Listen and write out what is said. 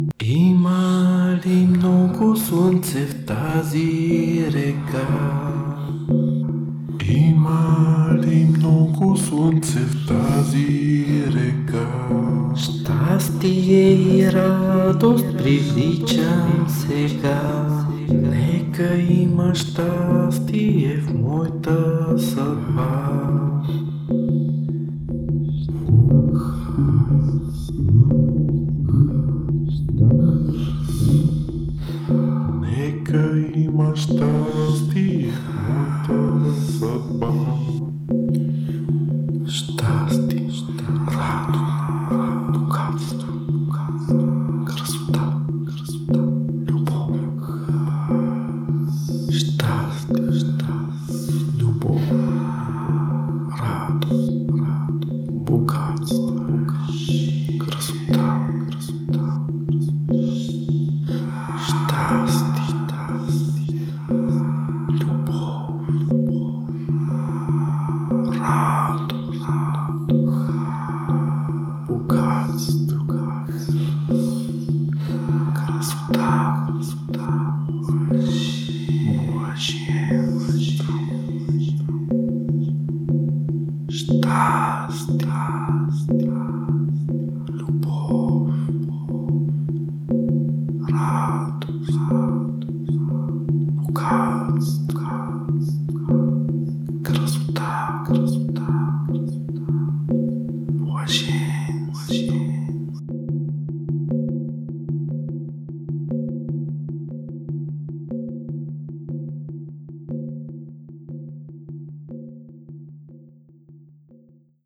Има ли много слънце в тази река? Има ли много слънце в тази река? Щастие и радост привличам сега. Нека има щастие в моята съдба. Нека има щастие в моята съдба. Щастие, радост, богатство, красота, любов. Щастие, любов, радост, богатство, красота, щастие, любов, радост, богатство, красота, блаженство, щастие, любов, радост, богатство, красота, блаженство.